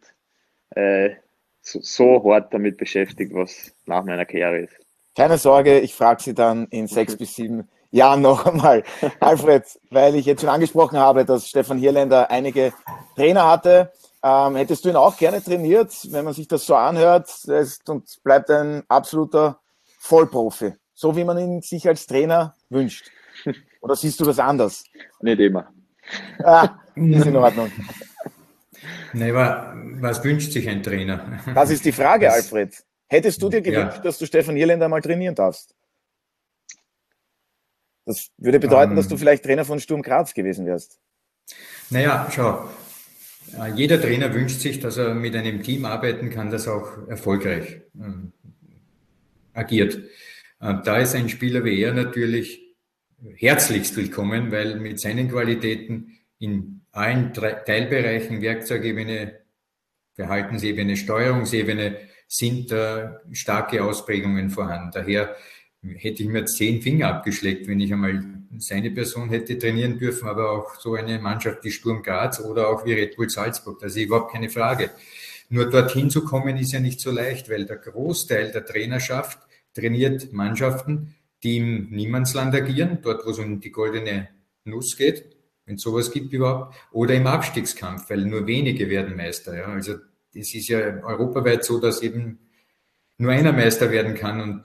so hart damit beschäftigt, was nach meiner Karriere ist. Keine Sorge, ich frage Sie dann in 6 bis 7 Jahren noch einmal. Alfred, weil ich jetzt schon angesprochen habe, dass Stefan Hierländer einige Trainer hatte, hättest du ihn auch gerne trainiert, wenn man sich das so anhört, und bleibt ein absoluter Vollprofi, so wie man ihn sich als Trainer wünscht? Oder siehst du das anders? Nicht immer. Ist in Ordnung. Nein, aber was wünscht sich ein Trainer? Das ist die Frage, Alfred. Hättest du dir gewünscht, dass du Stefan Hierländer mal trainieren darfst? Das würde bedeuten, dass du vielleicht Trainer von Sturm Graz gewesen wärst. Naja, schau. Jeder Trainer wünscht sich, dass er mit einem Team arbeiten kann, das auch erfolgreich agiert. Da ist ein Spieler wie er natürlich herzlichst willkommen, weil mit seinen Qualitäten in allen Teilbereichen, Werkzeugebene, Verhaltensebene, Steuerungsebene, sind starke Ausprägungen vorhanden. Daher hätte ich mir 10 Finger abgeschleckt, wenn ich einmal seine Person hätte trainieren dürfen, aber auch so eine Mannschaft wie Sturm Graz oder auch wie Red Bull Salzburg. Das ist überhaupt keine Frage. Nur dorthin zu kommen ist ja nicht so leicht, weil der Großteil der Trainerschaft trainiert Mannschaften, die im Niemandsland agieren, dort wo es um die goldene Nuss geht, wenn es sowas gibt überhaupt, oder im Abstiegskampf, weil nur wenige werden Meister. Ja. Also es ist ja europaweit so, dass eben nur einer Meister werden kann und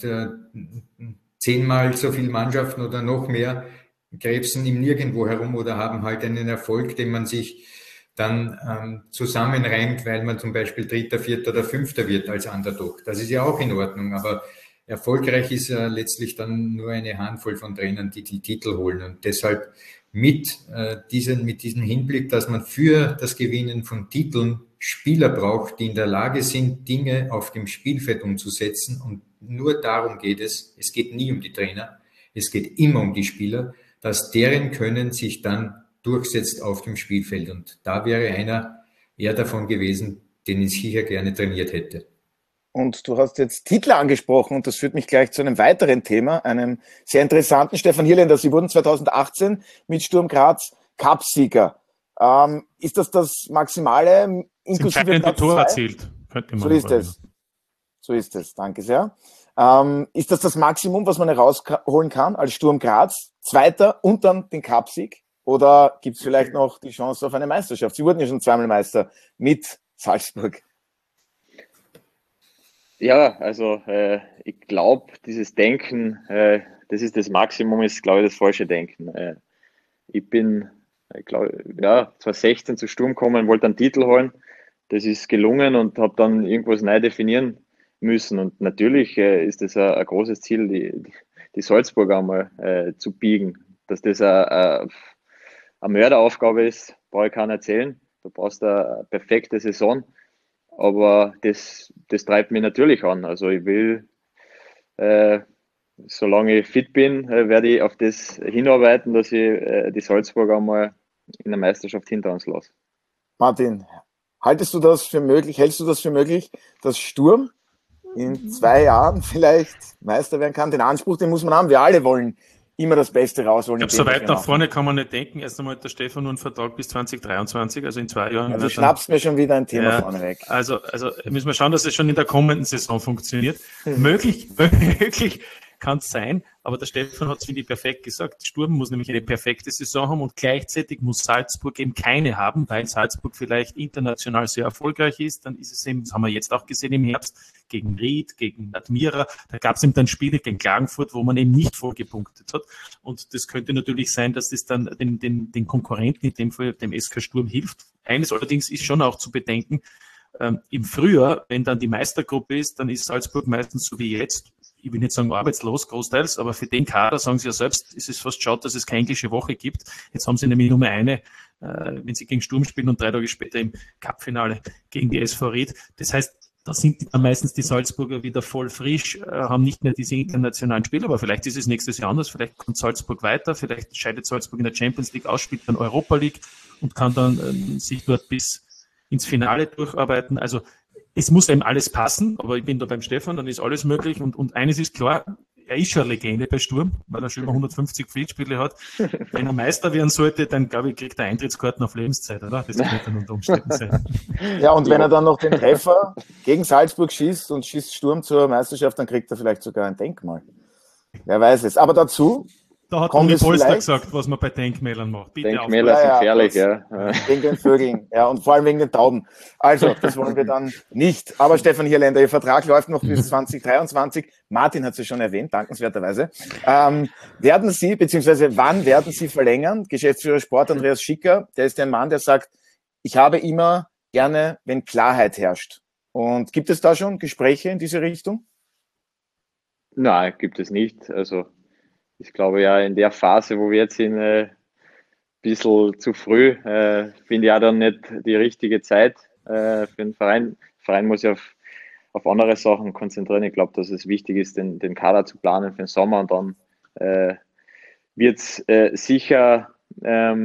10-mal so viele Mannschaften oder noch mehr krebsen im Nirgendwo herum oder haben halt einen Erfolg, den man sich dann zusammenreimt, weil man zum Beispiel 3., 4. oder 5. wird als Underdog. Das ist ja auch in Ordnung, aber erfolgreich ist ja letztlich dann nur eine Handvoll von Trainern, die die Titel holen. Und deshalb mit diesem Hinblick, dass man für das Gewinnen von Titeln Spieler braucht, die in der Lage sind, Dinge auf dem Spielfeld umzusetzen. Und nur darum geht es. Es geht nie um die Trainer. Es geht immer um die Spieler, dass deren Können sich dann durchsetzt auf dem Spielfeld. Und da wäre einer eher davon gewesen, den ich sicher gerne trainiert hätte. Und du hast jetzt Titel angesprochen und das führt mich gleich zu einem weiteren Thema, einem sehr interessanten. Stefan Hierländer, Sie wurden 2018 mit Sturm Graz Cupsieger. Ist das Maximale inklusive Platz 2? Tor erzielt. So ist es. So ist es. Danke sehr. Ist das Maximum, was man herausholen kann als Sturm Graz? Zweiter und dann den Cupsieg? Oder gibt es vielleicht noch die Chance auf eine Meisterschaft? Sie wurden ja schon 2-mal Meister mit Salzburg. Ja, also ich glaube, dieses Denken, das ist das Maximum, ist, glaube ich, das falsche Denken. Ich glaube, 2016 zu Sturm gekommen, wollte einen Titel holen. Das ist gelungen und habe dann irgendwas neu definieren müssen. Und natürlich ist das ein großes Ziel, die Salzburg einmal zu biegen. Dass das eine Mörderaufgabe ist, brauche ich keinen erzählen. Du brauchst eine perfekte Saison. Aber das treibt mich natürlich an. Also ich will, solange ich fit bin, werde ich auf das hinarbeiten, dass ich die Salzburg einmal in der Meisterschaft hinter uns lasse. Martin, hältst du das für möglich, dass Sturm in 2 Jahren vielleicht Meister werden kann? Den Anspruch, den muss man haben. Wir alle wollen immer das Beste rausholen. Ich glaube, so weit nach vorne kann man nicht denken. Erst einmal hat der Stefan nur einen Vertrag bis 2023, also in 2 Jahren. Ja, du schnappst mir schon wieder ein Thema vorne weg. Also müssen wir schauen, dass es schon in der kommenden Saison funktioniert. Möglich kann es sein, aber der Stefan hat es, finde ich, perfekt gesagt. Sturm muss nämlich eine perfekte Saison haben und gleichzeitig muss Salzburg eben keine haben, weil Salzburg vielleicht international sehr erfolgreich ist. Dann ist es eben, das haben wir jetzt auch gesehen im Herbst, gegen Ried, gegen Admira. Da gab es eben dann Spiele gegen Klagenfurt, wo man eben nicht vorgepunktet hat. Und das könnte natürlich sein, dass es dann den Konkurrenten, in dem Fall dem SK Sturm, hilft. Eines allerdings ist schon auch zu bedenken, im Frühjahr, wenn dann die Meistergruppe ist, dann ist Salzburg meistens so wie jetzt ich will nicht sagen arbeitslos, großteils, aber für den Kader, sagen sie ja selbst, ist es fast schade, dass es keine englische Woche gibt. Jetzt haben sie nämlich nur mehr eine, wenn sie gegen Sturm spielen und 3 Tage später im Cup-Finale gegen die SV Ried. Das heißt, da sind dann meistens die Salzburger wieder voll frisch, haben nicht mehr diese internationalen Spiele, aber vielleicht ist es nächstes Jahr anders, vielleicht kommt Salzburg weiter, vielleicht scheidet Salzburg in der Champions League aus, spielt dann Europa League und kann dann sich dort bis ins Finale durcharbeiten. Also es muss eben alles passen, aber ich bin da beim Stefan, dann ist alles möglich und eines ist klar, er ist schon eine Legende bei Sturm, weil er schon über 150 Pflichtspiele hat. Wenn er Meister werden sollte, dann glaube ich, kriegt er Eintrittskarten auf Lebenszeit, oder? Das könnte dann unter Umständen sein. Ja, und wenn er dann noch den Treffer gegen Salzburg schießt und schießt Sturm zur Meisterschaft, dann kriegt er vielleicht sogar ein Denkmal. Wer weiß es. Aber dazu da hat Uli Polster gesagt, was man bei Denkmälern macht. Bitte Denkmäler sind gefährlich, ja. Wegen den Vögeln, ja, und vor allem wegen den Tauben. Also, das wollen wir dann nicht. Aber Stefan Hierländer, Ihr Vertrag läuft noch bis 2023. Martin hat es ja schon erwähnt, dankenswerterweise. Werden Sie, beziehungsweise wann werden Sie verlängern? Geschäftsführer Sport Andreas Schicker, der ist ein Mann, der sagt, ich habe immer gerne, wenn Klarheit herrscht. Und gibt es da schon Gespräche in diese Richtung? Nein, gibt es nicht. Also, ich glaube ja, in der Phase, wo wir jetzt sind, ein bisschen zu früh, finde ich ja dann nicht die richtige Zeit für den Verein. Der Verein muss ja auf andere Sachen konzentrieren. Ich glaube, dass es wichtig ist, den Kader zu planen für den Sommer und dann wird es sicher, das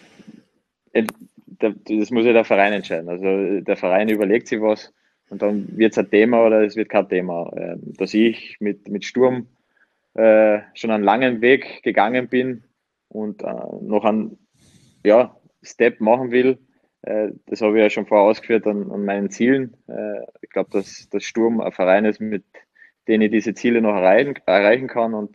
muss ja der Verein entscheiden. Also der Verein überlegt sich was und dann wird es ein Thema oder es wird kein Thema. Dass ich mit Sturm schon einen langen Weg gegangen bin und noch einen Step machen will. Das habe ich ja schon vorher ausgeführt an meinen Zielen. Ich glaube, dass Sturm ein Verein ist, mit dem ich diese Ziele noch erreichen kann. Und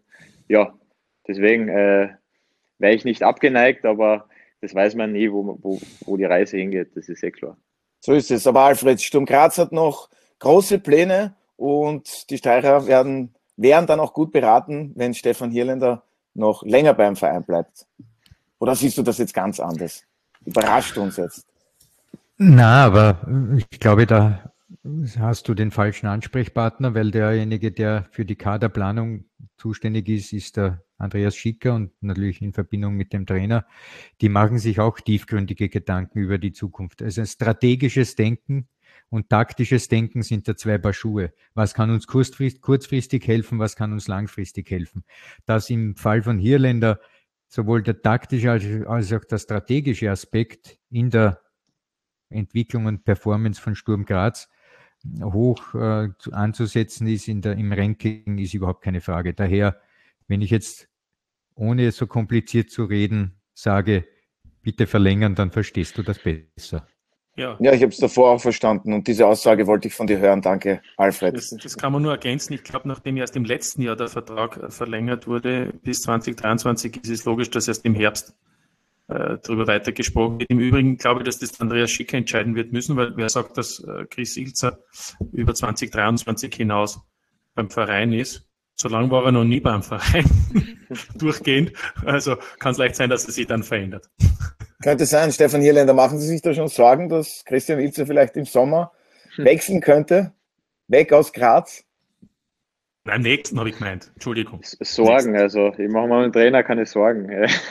deswegen wäre ich nicht abgeneigt, aber das weiß man nie, wo die Reise hingeht. Das ist klar. So ist es. Aber Alfred, Sturm Graz hat noch große Pläne und die Steirer wären dann auch gut beraten, wenn Stefan Hierländer noch länger beim Verein bleibt. Oder siehst du das jetzt ganz anders? Überrascht uns jetzt. Na, aber ich glaube, da hast du den falschen Ansprechpartner, weil derjenige, der für die Kaderplanung zuständig ist der Andreas Schicker und natürlich in Verbindung mit dem Trainer. Die machen sich auch tiefgründige Gedanken über die Zukunft. Also ein strategisches Denken und taktisches Denken sind da zwei Paar Schuhe. Was kann uns kurzfristig helfen, was kann uns langfristig helfen? Dass im Fall von Hierländer sowohl der taktische als auch der strategische Aspekt in der Entwicklung und Performance von Sturm Graz hoch anzusetzen ist im Ranking, ist überhaupt keine Frage. Daher, wenn ich jetzt, ohne so kompliziert zu reden, sage, bitte verlängern, dann verstehst du das besser. Ja, ich habe es davor auch verstanden und diese Aussage wollte ich von dir hören. Danke, Alfred. Das kann man nur ergänzen. Ich glaube, nachdem erst im letzten Jahr der Vertrag verlängert wurde, bis 2023, ist es logisch, dass erst im Herbst darüber weitergesprochen wird. Im Übrigen glaube ich, dass das Andreas Schicker entscheiden wird müssen, weil wer sagt, dass Chris Ilzer über 2023 hinaus beim Verein ist. So lange war er noch nie beim Verein durchgehend. Also kann es leicht sein, dass er sich dann verändert. Könnte sein. Stefan Hierländer, machen Sie sich da schon Sorgen, dass Christian Ilzer vielleicht im Sommer wechseln könnte? Weg aus Graz? Beim nächsten habe ich gemeint. Entschuldigung. Sorgen, also ich mache mal mit dem Trainer keine Sorgen.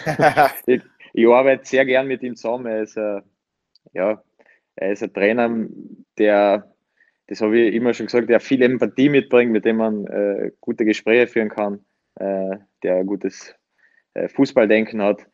Ich arbeite sehr gern mit ihm zusammen. Er ist ein Trainer, der, das habe ich immer schon gesagt, der viel Empathie mitbringt, mit dem man gute Gespräche führen kann, der ein gutes Fußballdenken hat.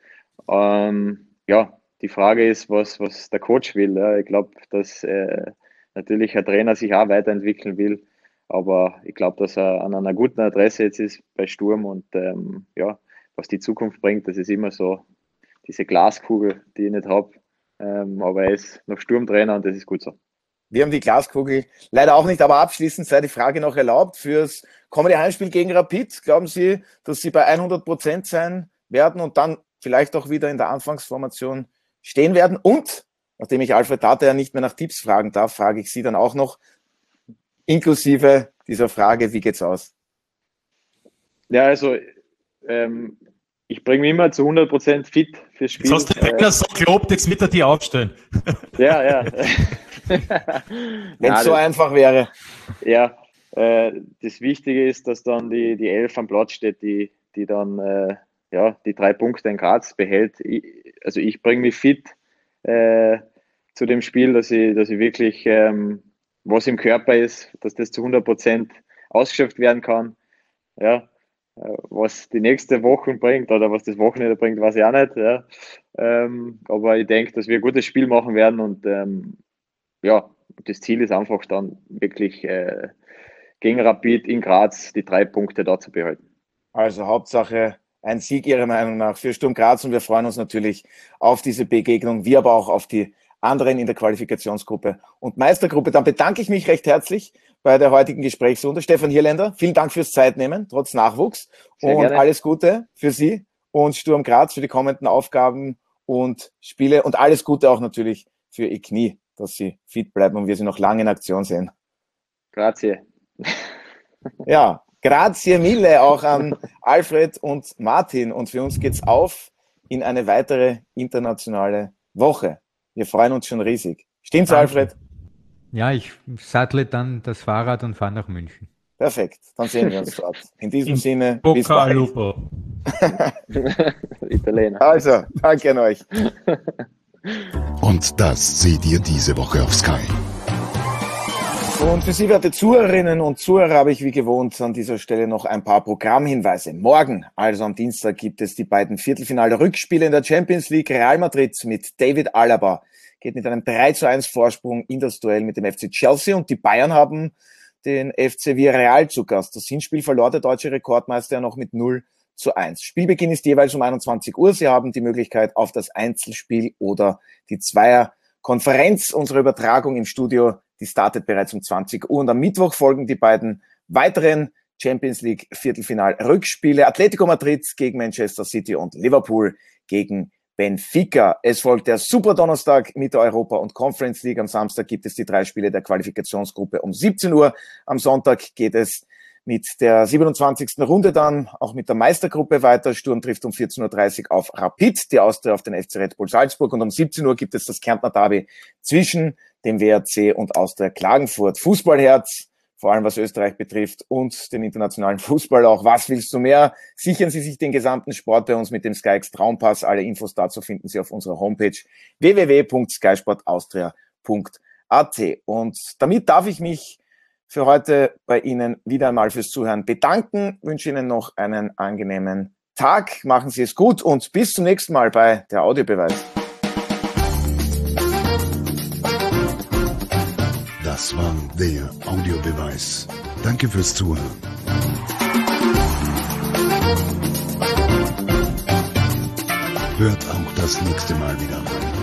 Die Frage ist, was der Coach will. Ja. Ich glaube, dass natürlich ein Trainer sich auch weiterentwickeln will, aber ich glaube, dass er an einer guten Adresse jetzt ist bei Sturm und was die Zukunft bringt, das ist immer so diese Glaskugel, die ich nicht habe, aber er ist noch Sturmtrainer und das ist gut so. Wir haben die Glaskugel leider auch nicht, aber abschließend sei die Frage noch erlaubt. Fürs kommende Heimspiel gegen Rapid, glauben Sie, dass Sie bei 100% sein werden und dann vielleicht auch wieder in der Anfangsformation stehen werden? Und, nachdem ich Alfred Tate ja nicht mehr nach Tipps fragen darf, frage ich Sie dann auch noch, inklusive dieser Frage, wie geht's aus? Ja, also ich bringe mich immer zu 100% fit fürs Spiel. Jetzt hast du Trainer so gelobt, jetzt wird er die aufstellen. Ja. Wenn es so einfach wäre. Ja, das Wichtige ist, dass dann die 11 am Platz steht, die dann die 3 Punkte in Graz behält. Ich bringe mich fit zu dem Spiel, dass ich wirklich, was im Körper ist, dass das zu 100% ausgeschöpft werden kann. Ja, was die nächste Woche bringt oder was das Wochenende bringt, weiß ich auch nicht. Ja. Aber ich denke, dass wir ein gutes Spiel machen werden und das Ziel ist einfach dann wirklich gegen Rapid in Graz die 3 Punkte da zu behalten. Also Hauptsache ein Sieg Ihrer Meinung nach für Sturm Graz und wir freuen uns natürlich auf diese Begegnung, wie aber auch auf die anderen in der Qualifikationsgruppe und Meistergruppe. Dann bedanke ich mich recht herzlich bei der heutigen Gesprächsrunde. Stefan Hierländer, vielen Dank fürs Zeitnehmen, trotz Nachwuchs. Sehr und gerne. Alles Gute für Sie und Sturm Graz für die kommenden Aufgaben und Spiele und alles Gute auch natürlich für Ihr Knie, dass Sie fit bleiben und wir Sie noch lange in Aktion sehen. Grazie. Ja, grazie mille auch an Alfred und Martin und für uns geht's auf in eine weitere internationale Woche. Wir freuen uns schon riesig. Stimmt's, Alfred? Ja, ich sattle dann das Fahrrad und fahre nach München. Perfekt, dann sehen wir uns dort. In diesem Sinne, bis bald. Italiener. Also, danke an euch. Und das seht ihr diese Woche auf Sky. Und für Sie, werte Zuhörerinnen und Zuhörer, habe ich wie gewohnt an dieser Stelle noch ein paar Programmhinweise. Morgen, also am Dienstag, gibt es die beiden Viertelfinale-Rückspiele in der Champions League. Real Madrid mit David Alaba geht mit einem 3:1 Vorsprung in das Duell mit dem FC Chelsea und die Bayern haben den FC Villarreal zu Gast. Das Hinspiel verlor der deutsche Rekordmeister ja noch mit 0:1. Spielbeginn ist jeweils um 21 Uhr. Sie haben die Möglichkeit auf das Einzelspiel oder die Zweierkonferenz. Unsere Übertragung im Studio, die startet bereits um 20 Uhr und am Mittwoch folgen die beiden weiteren Champions League Viertelfinal-Rückspiele. Atletico Madrid gegen Manchester City und Liverpool gegen Benfica. Es folgt der Superdonnerstag mit der Europa- und Conference League. Am Samstag gibt es die 3 Spiele der Qualifikationsgruppe um 17 Uhr. Am Sonntag geht es mit der 27. Runde dann auch mit der Meistergruppe weiter. Sturm trifft um 14:30 Uhr auf Rapid, die Austria auf den FC Red Bull Salzburg und um 17 Uhr gibt es das Kärntner Derby zwischen dem WRC und Austria Klagenfurt. Fußballherz, vor allem was Österreich betrifft und den internationalen Fußball auch. Was willst du mehr? Sichern Sie sich den gesamten Sport bei uns mit dem SkyX Traumpass. Alle Infos dazu finden Sie auf unserer Homepage www.skysportaustria.at. Und damit darf ich mich für heute bei Ihnen wieder einmal fürs Zuhören bedanken. Wünsche Ihnen noch einen angenehmen Tag. Machen Sie es gut und bis zum nächsten Mal bei der Audiobeweis. Das war der Audiobeweis. Danke fürs Zuhören. Hört auch das nächste Mal wieder rein.